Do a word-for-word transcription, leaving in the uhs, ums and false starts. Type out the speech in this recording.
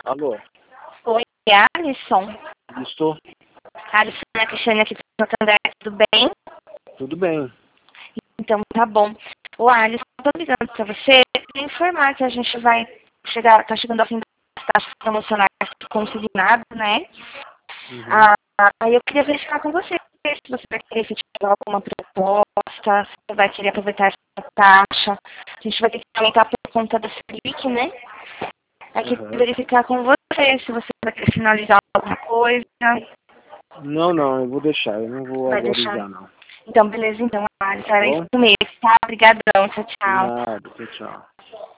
Alô? Oi, Alisson. Estou. Alisson, é a Cristiane aqui do Santander, tudo bem? Tudo bem. Então, tá bom. O Alisson, eu tô ligando pra você pra informar que a gente vai chegar, tá chegando ao fim das taxas promocionais consignado, né? Uhum. Ah, aí eu queria verificar com você se você vai querer efetivar alguma proposta, se você vai querer aproveitar essa taxa. A gente vai ter que aumentar por conta da Selic, né? Aí queria Uhum. verificar com você se você vai querer finalizar alguma coisa. Não, não, eu vou deixar. Eu não vou Vai autorizar, deixar? não. Então, beleza, então, Alisson, Tá era isso bom? mesmo, tá? Obrigadão, tchau, De tchau. nada. Tchau, tchau.